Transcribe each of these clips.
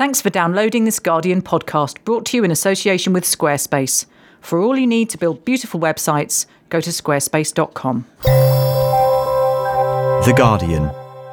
Thanks for downloading this Guardian podcast brought to you in association with Squarespace. For all you need to build beautiful websites, go to squarespace.com. The Guardian.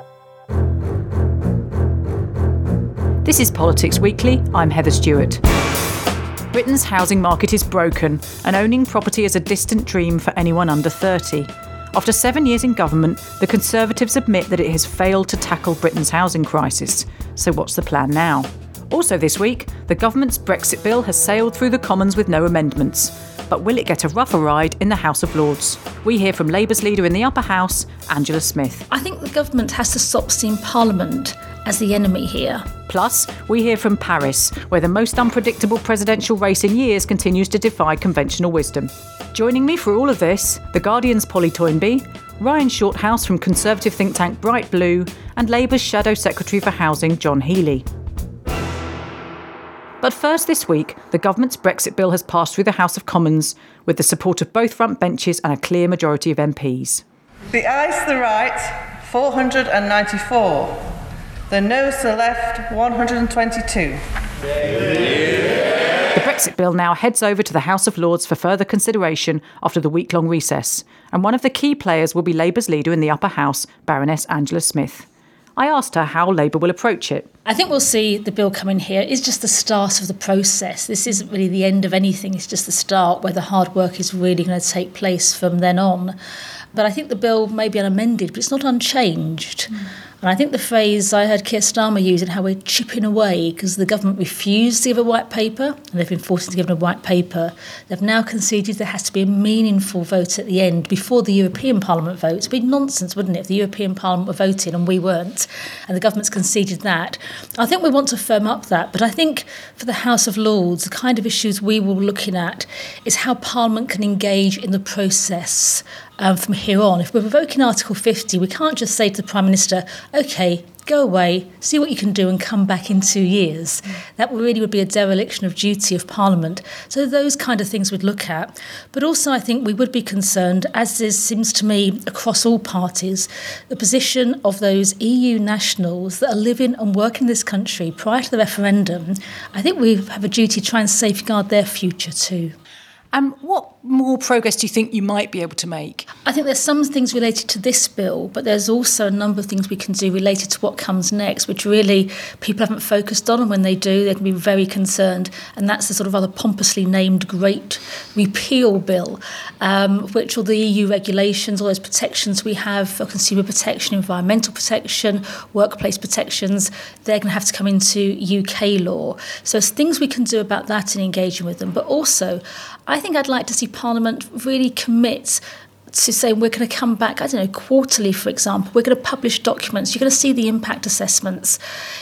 This is Politics Weekly. I'm Heather Stewart. Britain's housing market is broken, and owning property is a distant dream for anyone under 30. After 7 years in government, the Conservatives admit that it has failed to tackle Britain's housing crisis. So what's the plan now? Also this week, the government's Brexit bill has sailed through the Commons with no amendments. But will it get a rougher ride in the House of Lords? We hear from Labour's leader in the Upper House, Angela Smith. I think the government has to stop seeing Parliament as the enemy here. Plus, we hear from Paris, where the most unpredictable presidential race in years continues to defy conventional wisdom. Joining me for all of this, The Guardian's Polly Toynbee, Ryan Shorthouse from Conservative think tank Bright Blue, and Labour's Shadow Secretary for Housing, John Healey. But first this week, the government's Brexit bill has passed through the House of Commons with the support of both front benches and a clear majority of MPs. The ayes to the right, 494. The noes to the left, 122. The Brexit bill now heads over to the House of Lords for further consideration after the week-long recess, and one of the key players will be Labour's leader in the Upper House, Baroness Angela Smith. I asked her how Labour will approach it. I think we'll see the bill come in here. It's just the start of the process. This isn't really the end of anything. It's just the start where the hard work is really going to take place from then on. But I think the bill may be unamended, but it's not unchanged. And I think the phrase I heard Keir Starmer use, how we're chipping away, because the government refused to give a white paper, and they've been forced to give a white paper. They've now conceded there has to be a meaningful vote at the end before the European Parliament vote. It'd be nonsense, wouldn't it, if the European Parliament were voting and we weren't, and the government's conceded that. I think we want to firm up that, but I think for the House of Lords, the kind of issues we will be looking at is how Parliament can engage in the process from here on. If we're revoking Article 50, we can't just say to the Prime Minister, OK, go away, see what you can do and come back in 2 years. That really would be a dereliction of duty of Parliament. So those kind of things we'd look at. But also I think we would be concerned, as is, seems to me, across all parties, the position of those EU nationals that are living and working in this country prior to the referendum. I think we have a duty to try and safeguard their future too. What more progress do you think you might be able to make? I think there's some things related to this bill, but there's also a number of things we can do related to what comes next, which really people haven't focused on, and when they do, they can be very concerned. And that's the sort of rather pompously named Great Repeal Bill, which all the EU regulations, all those protections we have for consumer protection, environmental protection, workplace protections, they're going to have to come into UK law. So there's things we can do about that and engaging with them. But also, I think I'd like to see Parliament really commit to saying we're going to come back, quarterly, for example. We're going to publish documents. You're going to see the impact assessments.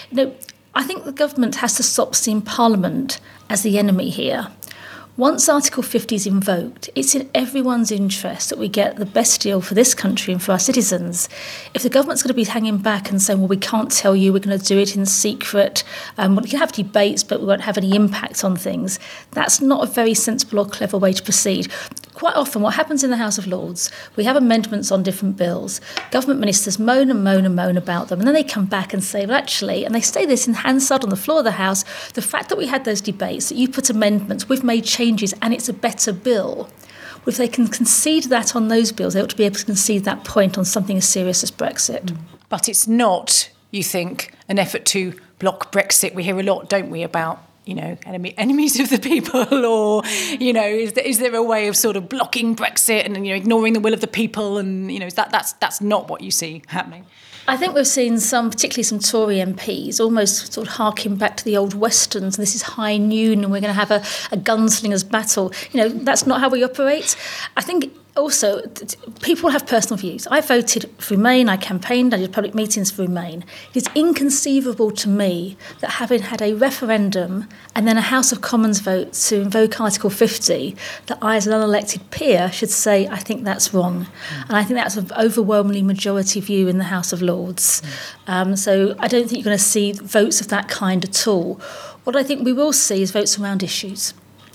I think the government has to stop seeing Parliament as the enemy here. Once Article 50 is invoked, it's in everyone's interest that we get the best deal for this country and for our citizens. If the government's going to be hanging back and saying, well, we can't tell you, we're going to do it in secret, we can have debates, but we won't have any impact on things, that's not a very sensible or clever way to proceed. Quite often what happens in the House of Lords, we have amendments on different bills, government ministers moan and moan and moan about them, and then they come back and say, well, actually, and they say this in Hansard on the floor of the House, the fact that we had those debates, that you put amendments, we've made changes, and it's a better bill. Well, if they can concede that on those bills, they ought to be able to concede that point on something as serious as Brexit. But it's not, you think, an effort to block Brexit. We hear a lot, don't we, about enemies of the people, or, is there a way of sort of blocking Brexit and, ignoring the will of the people? And, that's not what you see happening. I think we've seen particularly some Tory MPs, almost sort of harking back to the old Westerns. This is high noon and we're going to have a gunslinger's battle. That's not how we operate. I think also, people have personal views. I voted for Remain, I campaigned, I did public meetings for Remain. It's inconceivable to me that having had a referendum and then a House of Commons vote to invoke Article 50, that I as an unelected peer should say, I think that's wrong. And I think that's an overwhelmingly majority view in the House of Lords. So I don't think you're going to see votes of that kind at all. What I think we will see is votes around issues.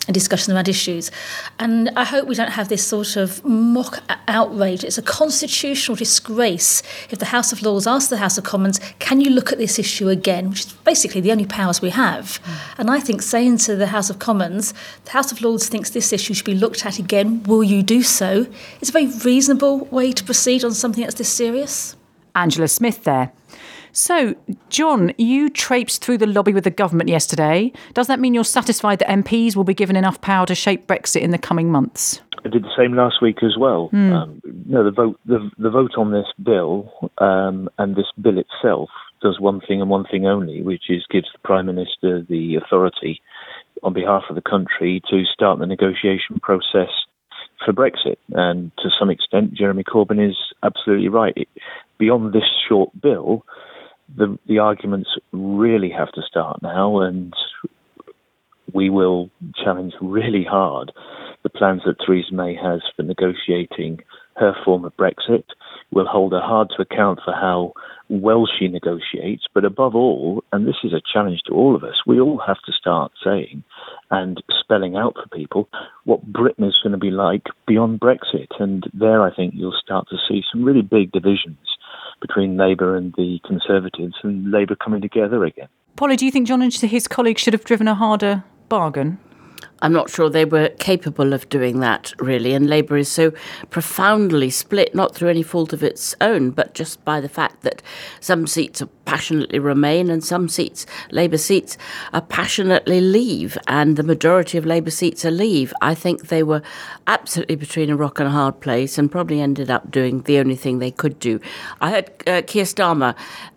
and discussion around issues. And I hope we don't have this sort of mock outrage. It's a constitutional disgrace if the House of Lords asks the House of Commons, can you look at this issue again, which is basically the only powers we have. And I think saying to the House of Commons, the House of Lords thinks this issue should be looked at again, will you do so? It's a very reasonable way to proceed on something that's this serious. Angela Smith there. So, John, you traipsed through the lobby with the government yesterday. Does that mean you're satisfied that MPs will be given enough power to shape Brexit in the coming months? I did the same last week as well. The vote on this bill and this bill itself does one thing and one thing only, which is gives the Prime Minister the authority on behalf of the country to start the negotiation process for Brexit. And to some extent, Jeremy Corbyn is absolutely right. Beyond this short bill, the arguments really have to start now, and we will challenge really hard the plans that Theresa May has for negotiating her form of Brexit. We'll hold her hard to account for how well she negotiates, but above all, and this is a challenge to all of us, we all have to start saying and spelling out for people what Britain is going to be like beyond Brexit. And there I think you'll start to see some really big divisions between Labour and the Conservatives, and Labour coming together again. Polly, do you think John and his colleagues should have driven a harder bargain? I'm not sure they were capable of doing that, really. And Labour is so profoundly split, not through any fault of its own, but just by the fact that some seats are passionately Remain and some seats, Labour seats, are passionately Leave. And the majority of Labour seats are Leave. I think they were absolutely between a rock and a hard place and probably ended up doing the only thing they could do. I heard Keir Starmer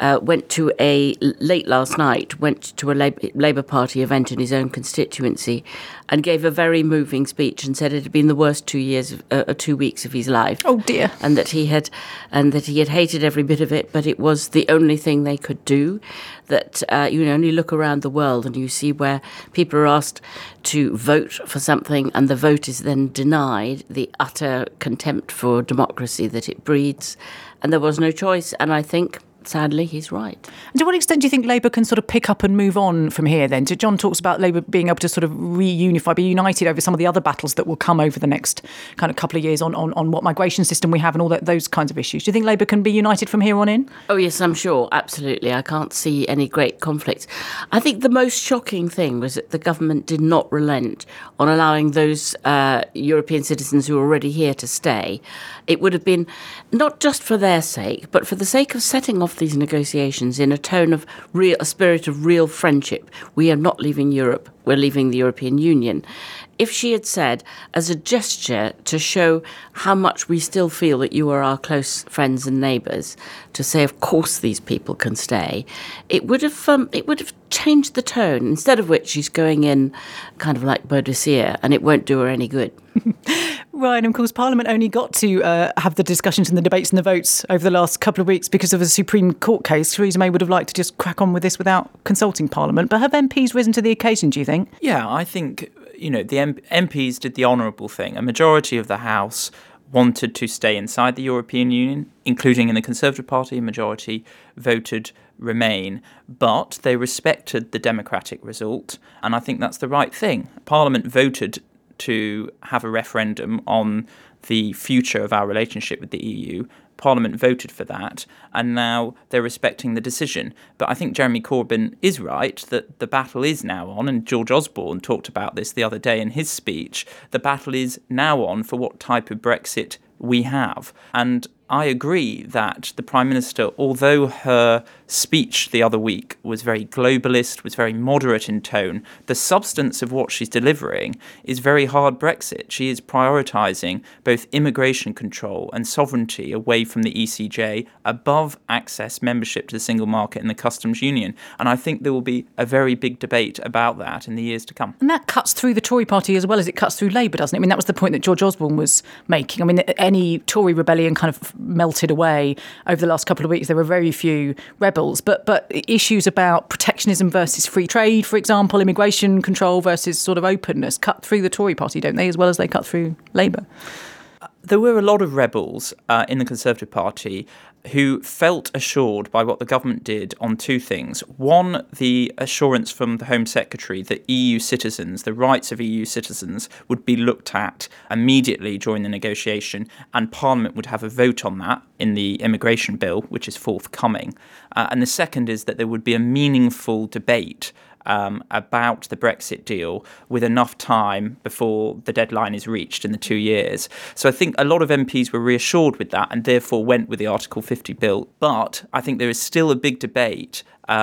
late last night, went to a Labour Party event in his own constituency and gave a very moving speech and said it had been the worst 2 weeks of his life. Oh dear! And that he had hated every bit of it, but it was the only thing they could do. That you only look around the world and you see where people are asked to vote for something and the vote is then denied, the utter contempt for democracy that it breeds, and there was no choice. And I think, sadly, he's right. And to what extent do you think Labour can sort of pick up and move on from here then? John talks about Labour being able to sort of reunify, be united over some of the other battles that will come over the next kind of couple of years on what migration system we have and all those kinds of issues. Do you think Labour can be united from here on in? Oh, yes, I'm sure. Absolutely. I can't see any great conflicts. I think the most shocking thing was that the government did not relent on allowing those European citizens who are already here to stay. It would have been not just for their sake, but for the sake of setting off these negotiations in a tone of a spirit of real friendship. We are not leaving Europe, we're leaving the European Union. If she had said, as a gesture to show how much we still feel that you are our close friends and neighbours, to say, of course these people can stay, it would have changed the tone. Instead of which she's going in kind of like Baudelaire, and it won't do her any good. Right, and of course Parliament only got to have the discussions and the debates and the votes over the last couple of weeks because of a Supreme Court case. Theresa May would have liked to just crack on with this without consulting Parliament. But have MPs risen to the occasion, do you think? Yeah, I think, the MPs did the honourable thing. A majority of the House wanted to stay inside the European Union, including in the Conservative Party. A majority voted Remain, but they respected the democratic result, and I think that's the right thing. Parliament voted to have a referendum on the future of our relationship with the EU. Parliament voted for that, and now they're respecting the decision. But I think Jeremy Corbyn is right that the battle is now on, and George Osborne talked about this the other day in his speech. The battle is now on for what type of Brexit we have. And I agree that the Prime Minister, although her speech the other week was very globalist, was very moderate in tone, the substance of what she's delivering is very hard Brexit. She is prioritising both immigration control and sovereignty away from the ECJ above access membership to the single market and the customs union. And I think there will be a very big debate about that in the years to come. And that cuts through the Tory party as well as it cuts through Labour, doesn't it? I mean, that was the point that George Osborne was making. I mean, any Tory rebellion kind of melted away over the last couple of weeks. There were very few rebels, but issues about protectionism versus free trade, for example, immigration control versus sort of openness, cut through the Tory party, don't they, as well as they cut through Labour? There were a lot of rebels in the Conservative Party who felt assured by what the government did on two things. One, the assurance from the Home Secretary that EU citizens, the rights of EU citizens, would be looked at immediately during the negotiation, and Parliament would have a vote on that in the immigration bill, which is forthcoming. And the second is that there would be a meaningful debate about the Brexit deal with enough time before the deadline is reached in the 2 years. So I think a lot of MPs were reassured with that and therefore went with the Article 50 bill. But I think there is still a big debate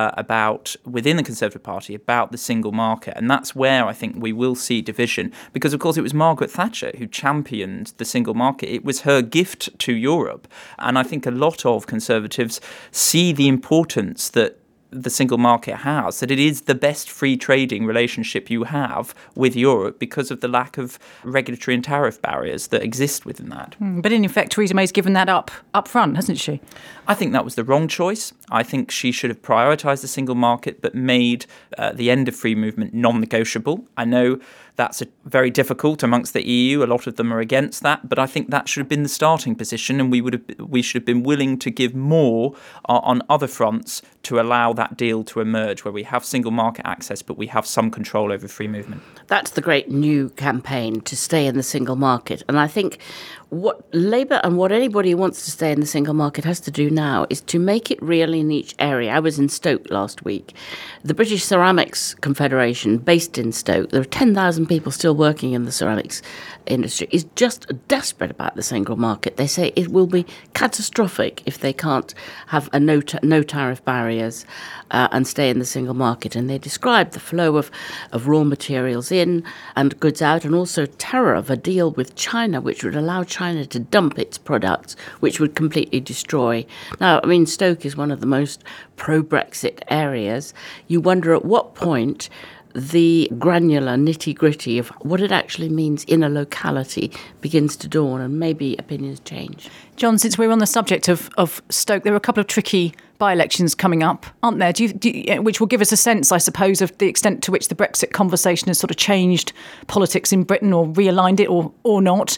about within the Conservative Party about the single market. And that's where I think we will see division, because, of course, it was Margaret Thatcher who championed the single market. It was her gift to Europe. And I think a lot of Conservatives see the importance that the single market has, that it is the best free trading relationship you have with Europe because of the lack of regulatory and tariff barriers that exist within that. But in effect, Theresa May's given that up front, hasn't she? I think that was the wrong choice. I think she should have prioritised the single market but made the end of free movement non-negotiable. I know that's very difficult amongst the EU. A lot of them are against that, but I think that should have been the starting position, and we should have been willing to give more on other fronts to allow that deal to emerge, where we have single market access, but we have some control over free movement. That's the great new campaign, to stay in the single market. And I think what Labour and what anybody who wants to stay in the single market has to do now is to make it real in each area. I was in Stoke last week. The British Ceramics Confederation, based in Stoke, there are 10,000 people still working in the ceramics industry, is just desperate about the single market. They say it will be catastrophic if they can't have a no tariff barriers and stay in the single market. And they describe the flow of raw materials in and goods out, and also terror of a deal with China, which would allow China to dump its products, which would completely destroy. Now, I mean, Stoke is one of the most pro-Brexit areas. You wonder at what point the granular nitty-gritty of what it actually means in a locality begins to dawn, and maybe opinions change. John, since we're on the subject of Stoke, there are a couple of tricky by-elections coming up, aren't there? Which will give us a sense, I suppose, of the extent to which the Brexit conversation has sort of changed politics in Britain, or realigned it, or not.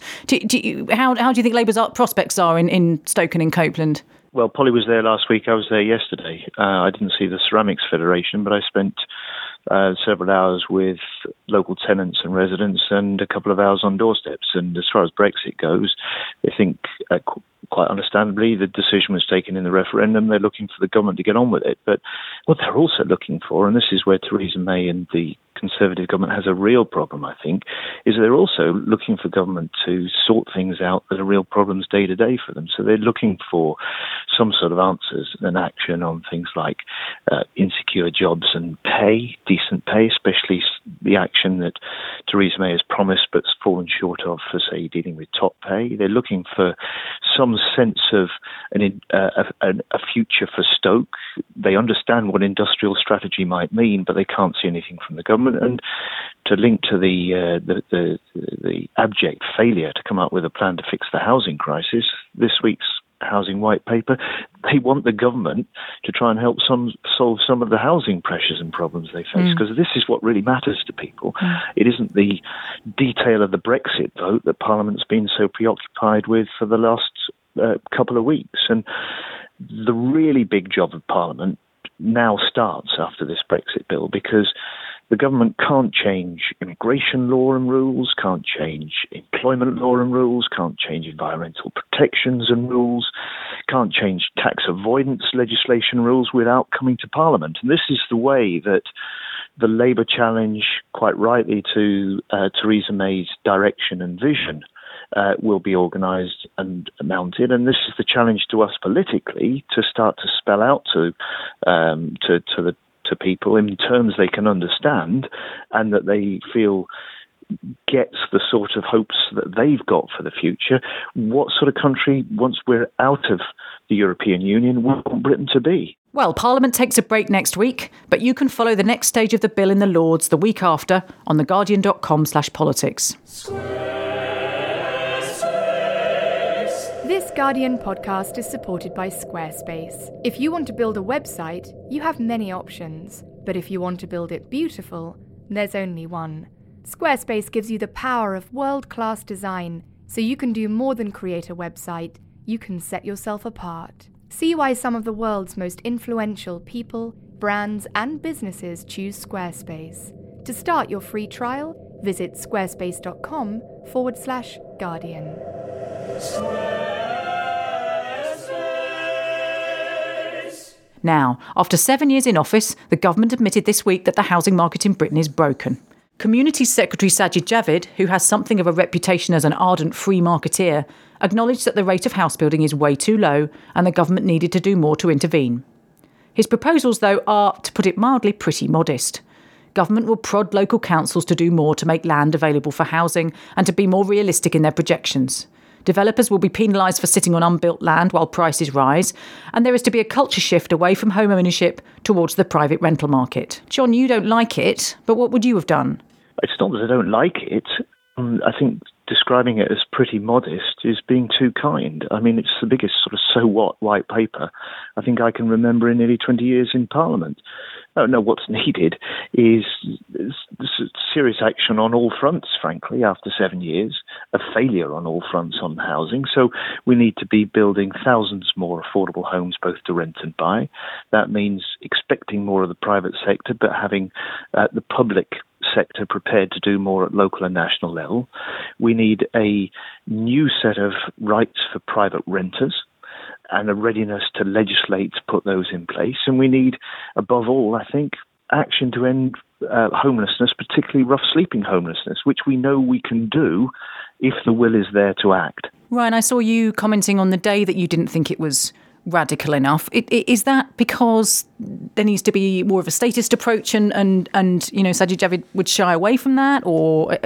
How do you think Labour's prospects are in Stoke and in Copeland? Well, Polly was there last week. I was there yesterday. I didn't see the Ceramics Federation, but I spent several hours with local tenants and residents and a couple of hours on doorsteps. And as far as Brexit goes, I think quite understandably the decision was taken in the referendum. They're looking for the government to get on with it. But what they're also looking for, and this is where Theresa May and the Conservative government has a real problem, I think, is they're also looking for government to sort things out that are real problems day to day for them. So they're looking for some sort of answers and action on things like insecure jobs and pay, decent pay, especially the action that Theresa May has promised but's fallen short of for, say, dealing with top pay. They're looking for some sense of a future for Stoke. They understand what industrial strategy might mean, but they can't see anything from the government. And to link to the abject failure to come up with a plan to fix the housing crisis, this week's housing white paper, they want the government to try and help solve some of the housing pressures and problems they face, because this is what really matters to people. It isn't the detail of the Brexit vote that Parliament's been so preoccupied with for the last couple of weeks. And the really big job of Parliament now starts after this Brexit bill, because the government can't change immigration law and rules, can't change employment law and rules, can't change environmental protections and rules, can't change tax avoidance legislation rules without coming to Parliament. And this is the way that the Labour challenge, quite rightly, to Theresa May's direction and vision will be organised and mounted. And this is the challenge to us politically, to start to spell out to people in terms they can understand and that they feel gets the sort of hopes that they've got for the future. What sort of country, once we're out of the European Union, we want Britain to be? Well, Parliament takes a break next week, but you can follow the next stage of the bill in the Lords the week after on theguardian.com/politics. This Guardian podcast is supported by Squarespace. If you want to build a website, you have many options. But if you want to build it beautiful, there's only one. Squarespace gives you the power of world-class design, so you can do more than create a website. You can set yourself apart. See why some of the world's most influential people, brands, and businesses choose Squarespace. To start your free trial, visit squarespace.com/Guardian. Now, after 7 years in office, the government admitted this week that the housing market in Britain is broken. Communities Secretary Sajid Javid, who has something of a reputation as an ardent free marketeer, acknowledged that the rate of house building is way too low and the government needed to do more to intervene. His proposals, though, are, to put it mildly, pretty modest. Government will prod local councils to do more to make land available for housing and to be more realistic in their projections. Developers will be penalised for sitting on unbuilt land while prices rise, and there is to be a culture shift away from home ownership towards the private rental market. John, you don't like it, but what would you have done? It's not that I don't like it. I think describing it as pretty modest is being too kind. I mean, it's the biggest sort of so what white paper I think I can remember in nearly 20 years in Parliament. No, what's needed is serious action on all fronts, frankly, after 7 years, a failure on all fronts on housing. So we need to be building thousands more affordable homes, both to rent and buy. That means expecting more of the private sector, but having the public sector prepared to do more at local and national level. We need a new set of rights for private renters and a readiness to legislate to put those in place. And we need, above all, I think, action to end homelessness, particularly rough sleeping homelessness, which we know we can do if the will is there to act. Ryan, I saw you commenting on the day that you didn't think it was radical enough. Is that because there needs to be more of a statist approach and you know, Sajid Javid would shy away from that? Or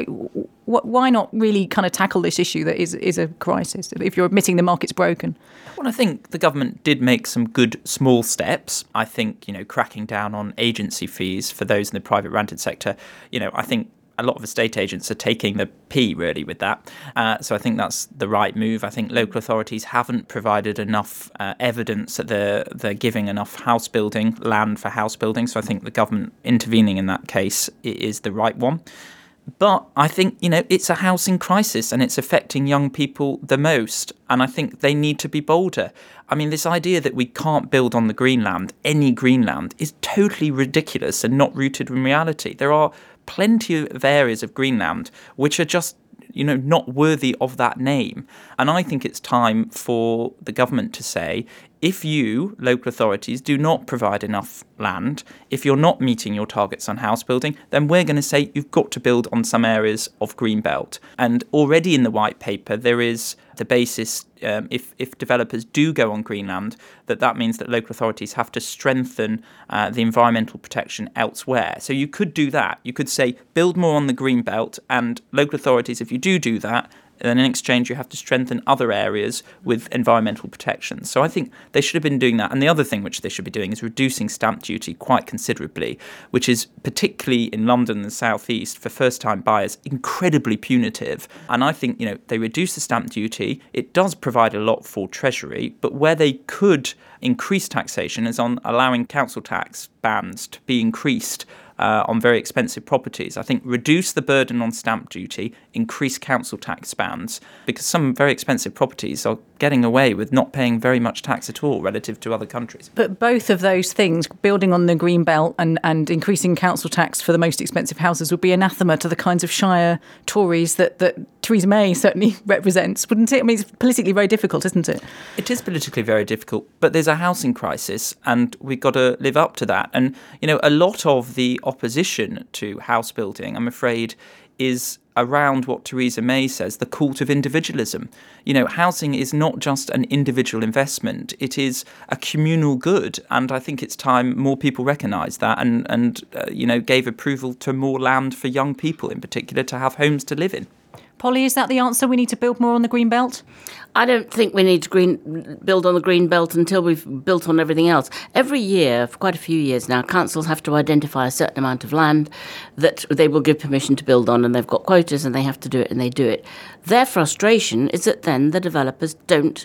why not really kind of tackle this issue that is a crisis if you're admitting the market's broken? Well, I think the government did make some good small steps. I think, you know, cracking down on agency fees for those in the private rented sector, you know, I think a lot of estate agents are taking the P really with that. So I think that's the right move. I think local authorities haven't provided enough evidence that they're giving enough house building, land for house building. So I think the government intervening in that case is the right one. But I think, you know, it's a housing crisis and it's affecting young people the most. And I think they need to be bolder. I mean, this idea that we can't build on the Greenland, any Greenland, is totally ridiculous and not rooted in reality. There are plenty of areas of Greenland which are just, you know, not worthy of that name. And I think it's time for the government to say, if you, local authorities, do not provide enough land, if you're not meeting your targets on house building, then we're going to say you've got to build on some areas of Greenbelt. And already in the white paper, there is the basis, if developers do go on Greenland, that means that local authorities have to strengthen the environmental protection elsewhere. So you could do that. You could say, build more on the Greenbelt, and local authorities, if you do that, then in exchange you have to strengthen other areas with environmental protection. So I think they should have been doing that. And the other thing which they should be doing is reducing stamp duty quite considerably, which is particularly in London and the South East for first-time buyers incredibly punitive. And I think, you know, they reduce the stamp duty. It does provide a lot for Treasury, but where they could increase taxation is on allowing council tax bands to be increased on very expensive properties. I think reduce the burden on stamp duty, increase council tax bands, because some very expensive properties are getting away with not paying very much tax at all relative to other countries. But both of those things, building on the green belt and increasing council tax for the most expensive houses, would be anathema to the kinds of Shire Tories that Theresa May certainly represents, wouldn't it? I mean, it's politically very difficult, isn't it? It is politically very difficult, but there's a housing crisis and we've got to live up to that. And, you know, a lot of the opposition to house building, I'm afraid, is around what Theresa May says, the cult of individualism. You know, housing is not just an individual investment, it is a communal good. And I think it's time more people recognise that and you know, gave approval to more land for young people in particular to have homes to live in. Polly, is that the answer? We need to build more on the green belt? I don't think we need to build on the green belt until we've built on everything else. Every year, for quite a few years now, councils have to identify a certain amount of land that they will give permission to build on, and they've got quotas and they have to do it, and they do it. Their frustration is that then the developers don't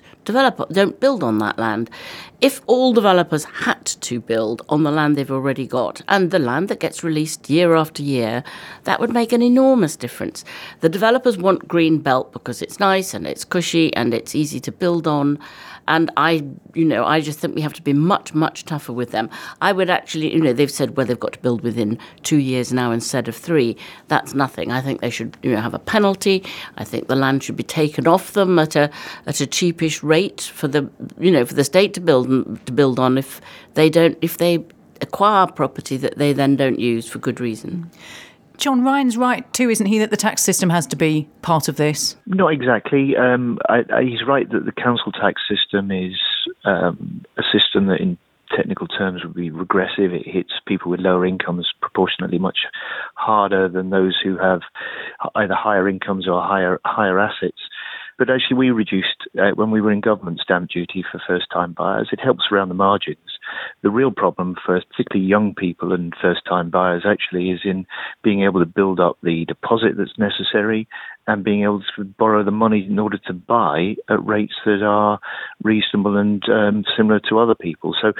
build on that land. If all developers had to build on the land they've already got and the land that gets released year after year, that would make an enormous difference. The developers want green belt because it's nice and it's cushy and it's easy to build on. And I just think we have to be much, much tougher with them. I would actually, they've said, they've got to build within 2 years now instead of 3. That's nothing. I think they should, have a penalty. I think the land should be taken off them at a cheapish rate for the state to build on if they acquire property that they then don't use for good reason. John, Ryan's right too, isn't he, that the tax system has to be part of this? Not exactly. He's right that the council tax system is a system that in technical terms would be regressive. It hits people with lower incomes proportionately much harder than those who have either higher incomes or higher assets. But actually we reduced, when we were in government, stamp duty for first-time buyers. It helps around the margins. The real problem for particularly young people and first-time buyers actually is in being able to build up the deposit that's necessary and being able to borrow the money in order to buy at rates that are reasonable and similar to other people. So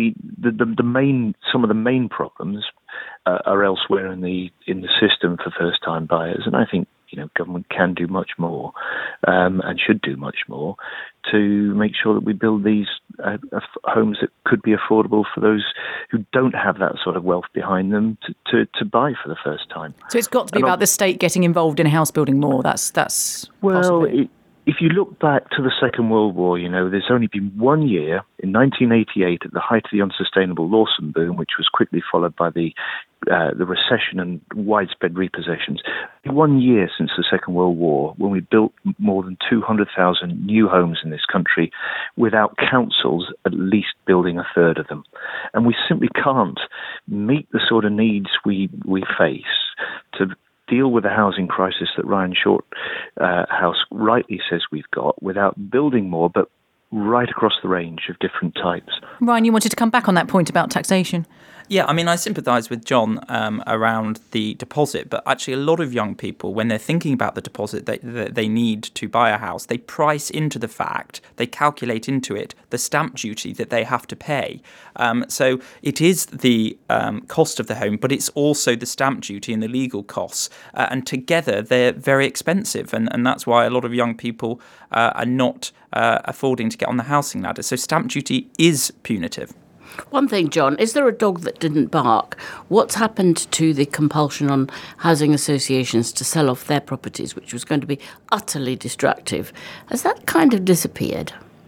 some of the main problems are elsewhere in the system for first-time buyers, and I think government can do much more and should do much more to make sure that we build these homes that could be affordable for those who don't have that sort of wealth behind them to buy for the first time. So it's got to be about the state getting involved in house building more. That's well. If you look back to the Second World War, there's only been 1 year, in 1988, at the height of the unsustainable Lawson boom, which was quickly followed by the recession and widespread repossessions. 1 year since the Second World War, when we built more than 200,000 new homes in this country without councils at least building a third of them. And we simply can't meet the sort of needs we face to deal with the housing crisis that Ryan Shorthouse rightly says we've got without building more, but right across the range of different types. Ryan, you wanted to come back on that point about taxation. Yeah, I sympathise with John around the deposit, but actually a lot of young people, when they're thinking about the deposit that they need to buy a house, they price into the fact, they calculate into it the stamp duty that they have to pay. So it is the cost of the home, but it's also the stamp duty and the legal costs. And together they're very expensive. And that's why a lot of young people are not affording to get on the housing ladder. So stamp duty is punitive. One thing, John, is there a dog that didn't bark? What's happened to the compulsion on housing associations to sell off their properties, which was going to be utterly destructive? Has that kind of disappeared?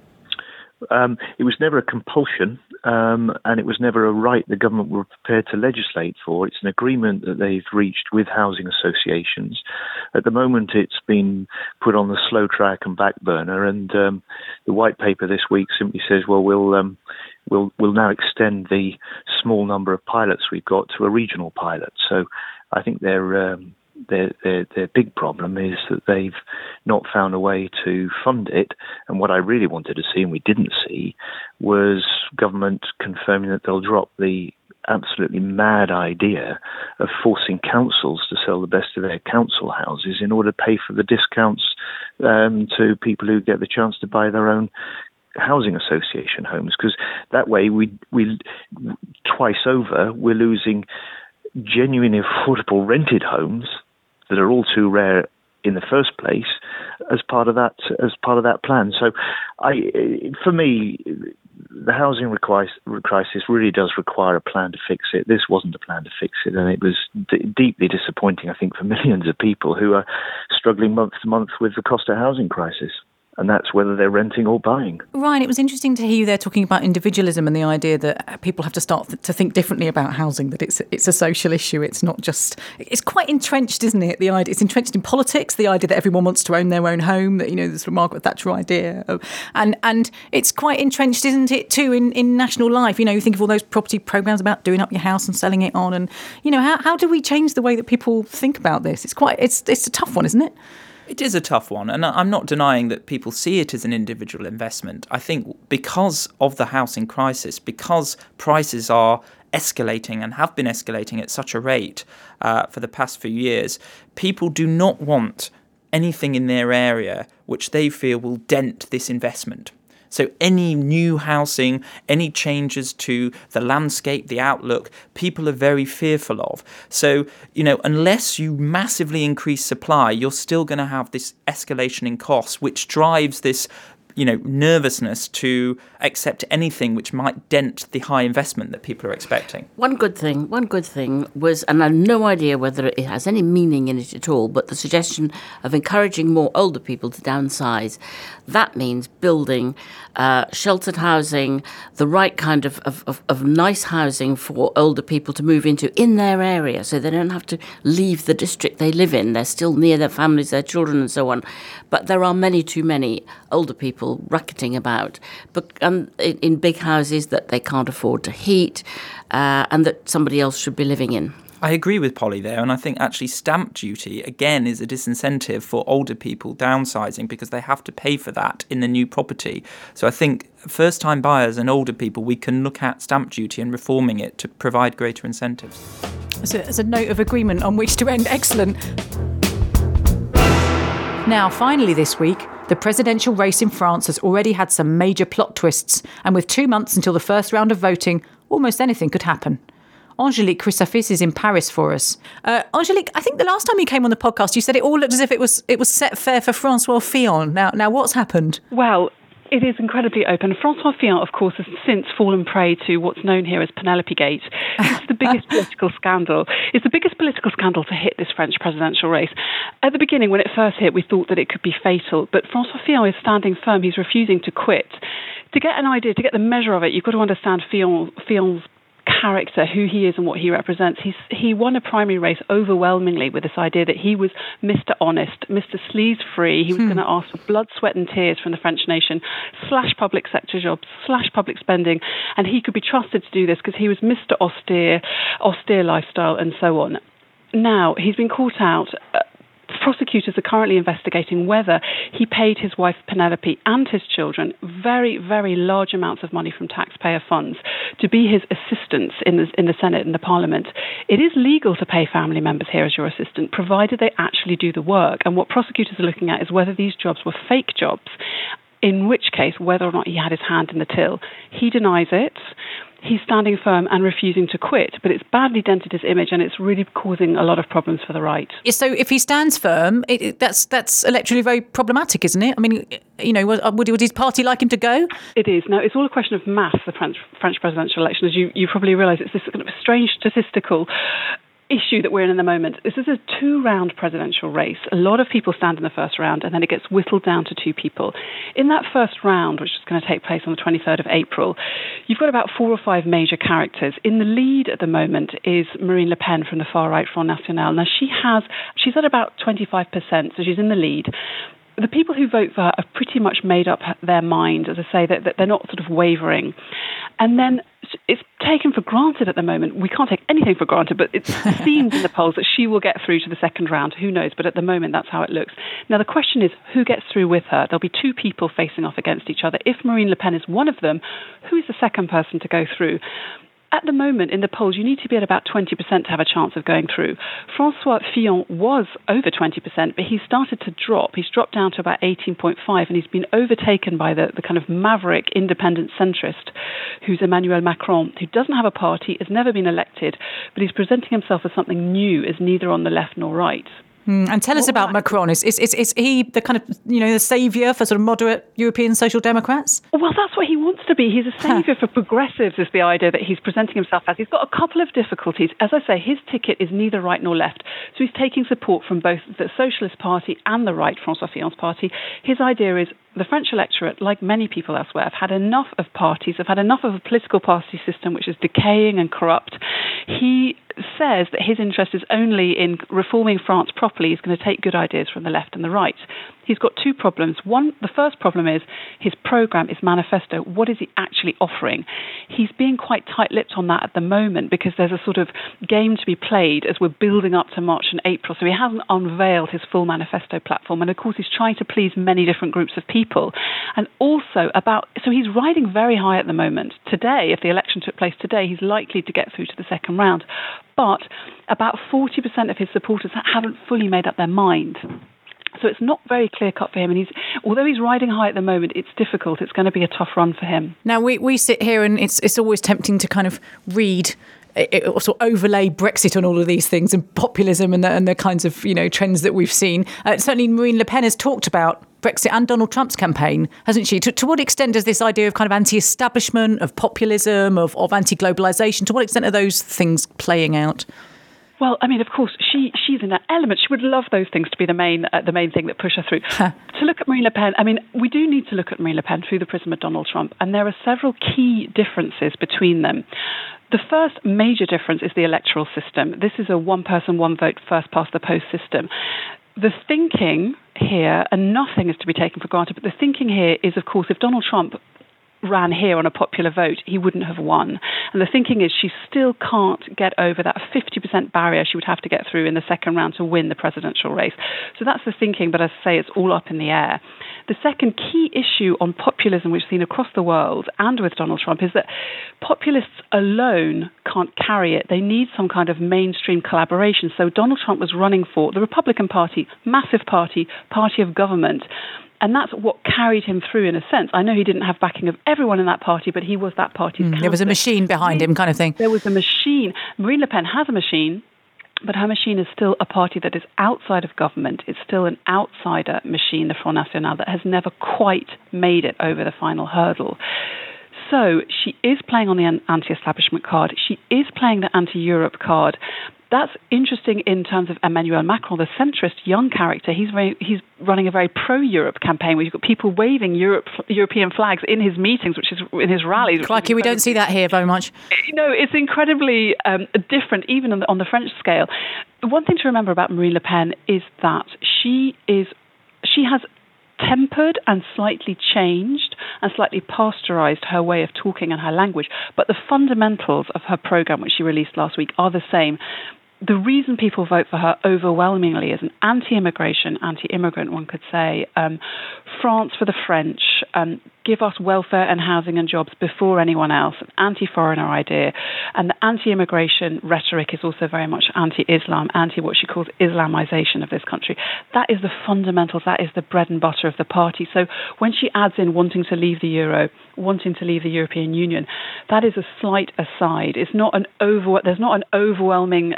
It was never a compulsion, and it was never a right the government were prepared to legislate for. It's an agreement that they've reached with housing associations. At the moment, it's been put on the slow track and back burner, and the white paper this week simply says, well, we'll now extend the small number of pilots we've got to a regional pilot. So I think their big problem is that they've not found a way to fund it. And what I really wanted to see, and we didn't see, was government confirming that they'll drop the absolutely mad idea of forcing councils to sell the best of their council houses in order to pay for the discounts to people who get the chance to buy their own housing association homes, because that way we twice over we're losing genuinely affordable rented homes that are all too rare in the first place as part of that plan. So for me, the housing crisis really does require a plan to fix it. This wasn't a plan to fix it, and it was deeply disappointing, I think, for millions of people who are struggling month to month with the cost of housing crisis. And that's whether they're renting or buying. Ryan, it was interesting to hear you there talking about individualism and the idea that people have to start to think differently about housing, that it's a social issue. It's not just... It's quite entrenched, isn't it? The idea, it's entrenched in politics, the idea that everyone wants to own their own home, that, the sort of Margaret Thatcher idea. And it's quite entrenched, isn't it, too, in national life? You think of all those property programmes about doing up your house and selling it on. And, how do we change the way that people think about this? It's a tough one, isn't it? It is a tough one, and I'm not denying that people see it as an individual investment. I think because of the housing crisis, because prices are escalating and have been escalating at such a rate for the past few years, people do not want anything in their area which they feel will dent this investment. So any new housing, any changes to the landscape, the outlook, people are very fearful of. So, unless you massively increase supply, you're still going to have this escalation in costs, which drives this nervousness to accept anything which might dent the high investment that people are expecting. One good thing was, and I have no idea whether it has any meaning in it at all, but the suggestion of encouraging more older people to downsize. That means building sheltered housing, the right kind of nice housing for older people to move into in their area, so they don't have to leave the district they live in. They're still near their families, their children and so on. But there are too many older people racketing about in big houses that they can't afford to heat and that somebody else should be living in. I agree with Polly there, and I think actually stamp duty, again, is a disincentive for older people downsizing because they have to pay for that in the new property. So I think first-time buyers and older people, we can look at stamp duty and reforming it to provide greater incentives. As a note of agreement on which to end. Excellent. Now, finally this week, the presidential race in France has already had some major plot twists, and with 2 months until the first round of voting, almost anything could happen. Angélique Chrysafis is in Paris for us. Angélique, I think the last time you came on the podcast, you said it all looked as if it was set fair for François Fillon. Now what's happened? Well, it is incredibly open. François Fillon, of course, has since fallen prey to what's known here as Penelope Gate. It's the biggest political scandal. It's the biggest political scandal to hit this French presidential race. At the beginning, when it first hit, we thought that it could be fatal, but François Fillon is standing firm. He's refusing to quit. To get an idea, to get the measure of it, you've got to understand Fillon's character, who he is and what he represents. He won a primary race overwhelmingly with this idea that he was Mr. Honest, Mr. Sleaze-free. He was going to ask for blood, sweat and tears from the French nation, slash public sector jobs, slash public spending, and he could be trusted to do this because he was Mr. Austere lifestyle and so on. Now, he's been caught out. Prosecutors are currently investigating whether he paid his wife Penelope and his children very, very large amounts of money from taxpayer funds to be his assistants in the Senate and the Parliament. It is legal to pay family members here as your assistant, provided they actually do the work. And what prosecutors are looking at is whether these jobs were fake jobs, in which case whether or not he had his hand in the till. He denies it. He's standing firm and refusing to quit, but it's badly dented his image and it's really causing a lot of problems for the right. So if he stands firm, that's electorally very problematic, isn't it? I mean, would his party like him to go? It is. Now, it's all a question of maths, the French presidential election. As you probably realise, it's this kind of strange statistical issue that we're in the moment. This is a 2-round presidential race. A lot of people stand in the first round and then it gets whittled down to 2 people. In that first round, which is going to take place on the 23rd of April, you've got about 4 or 5 major characters. In the lead at the moment is Marine Le Pen from the far-right Front National. Now, she's at about 25%, so she's in the lead. The people who vote for her have pretty much made up their mind, as I say, that they're not sort of wavering. And then it's taken for granted at the moment. We can't take anything for granted, but it seems in the polls that she will get through to the second round. Who knows? But at the moment, that's how it looks. Now, the question is, who gets through with her? There'll be 2 people facing off against each other. If Marine Le Pen is one of them, who is the second person to go through? At the moment, in the polls, you need to be at about 20% to have a chance of going through. François Fillon was over 20%, but he started to drop. He's dropped down to about 18.5, and he's been overtaken by the kind of maverick independent centrist, who's Emmanuel Macron, who doesn't have a party, has never been elected, but he's presenting himself as something new, as neither on the left nor right. And tell us about Macron. Is he the kind of, the saviour for sort of moderate European social democrats? Well, that's what he wants to be. He's a saviour for progressives, is the idea that he's presenting himself as. He's got a couple of difficulties. As I say, his ticket is neither right nor left. So he's taking support from both the Socialist Party and the right, François Fillon's party. His idea is the French electorate, like many people elsewhere, have had enough of parties, have had enough of a political party system which is decaying and corrupt. He says that his interest is only in reforming France properly. He's going to take good ideas from the left and the right. He's got 2 problems. One, the first problem is his programme, his manifesto. What is he actually offering? He's being quite tight-lipped on that at the moment because there's a sort of game to be played as we're building up to March and April. So he hasn't unveiled his full manifesto platform. And of course, he's trying to please many different groups of people. And also so he's riding very high at the moment. Today, if the election took place today, he's likely to get through to the second round. But about 40% of his supporters haven't fully made up their mind. So it's not very clear-cut for him. And although he's riding high at the moment, it's difficult. It's going to be a tough run for him. Now, we sit here and it's always tempting to kind of read or sort of overlay Brexit on all of these things and populism and the kinds of, trends that we've seen. Certainly Marine Le Pen has talked about Brexit and Donald Trump's campaign, hasn't she? To what extent does this idea of kind of anti-establishment, of populism, of anti-globalisation, to what extent are those things playing out? Well, I mean, of course, she's in that element. She would love those things to be the main thing that push her through. To look at Marine Le Pen, I mean, we do need to look at Marine Le Pen through the prism of Donald Trump, and there are several key differences between them. The first major difference is the electoral system. This is a one-person, one-vote, first-past-the-post system. The thinking here, and nothing is to be taken for granted, but the thinking here is, of course, if Donald Trump ran here on a popular vote, he wouldn't have won. And the thinking is she still can't get over that 50% barrier she would have to get through in the second round to win the presidential race. So that's the thinking, but as I say, it's all up in the air. The second key issue on populism we've seen across the world and with Donald Trump is that populists alone can't carry it. They need some kind of mainstream collaboration. So Donald Trump was running for the Republican Party, massive party of government. And that's what carried him through, in a sense. I know he didn't have backing of everyone in that party, but he was that party's candidate. There was a machine behind him, kind of thing. There was a machine. Marine Le Pen has a machine, but her machine is still a party that is outside of government. It's still an outsider machine, the Front National, that has never quite made it over the final hurdle. So she is playing on the anti-establishment card. She is playing the anti-Europe card. That's interesting in terms of Emmanuel Macron, the centrist young character. He's running a very pro-Europe campaign where you've got people waving European flags in his meetings, which is in his rallies. Crikey, we don't see that here very much. It's incredibly different, even on the French scale. One thing to remember about Marine Le Pen is that she has tempered and slightly changed and slightly pasteurized her way of talking and her language. But the fundamentals of her program, which she released last week, are the same. The reason people vote for her overwhelmingly is an anti-immigration, anti-immigrant, one could say, France for the French, give us welfare and housing and jobs before anyone else, an anti-foreigner idea. And the anti-immigration rhetoric is also very much anti-Islam, what she calls Islamization of this country. That is the fundamentals, that is the bread and butter of the party. So when she adds in wanting to leave the euro, wanting to leave the European Union, that is a slight aside. It's not there's not an overwhelming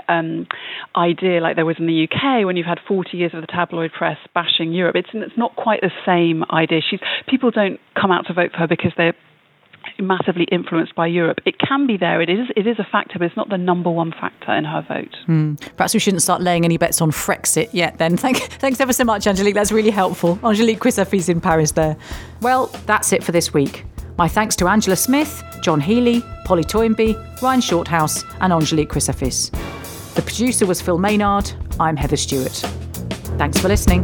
idea like there was in the UK when you've had 40 years of the tabloid press bashing Europe. It's not quite the same idea. People don't come out to vote for her because they're massively influenced by Europe. It can be there. It is a factor, but it's not the number one factor in her vote. Perhaps we shouldn't start laying any bets on Frexit yet then. Thanks ever so much, Angelique. That's really helpful. Angelique Chryssafis in Paris there. Well, that's it for this week. My thanks to Angela Smith, John Healy, Polly Toynbee, Ryan Shorthouse and Angelique Chryssafis. The producer was Phil Maynard. I'm Heather Stewart. Thanks for listening.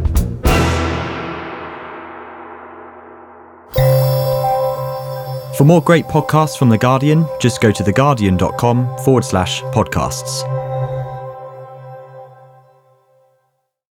For more great podcasts from The Guardian, just go to theguardian.com/podcasts.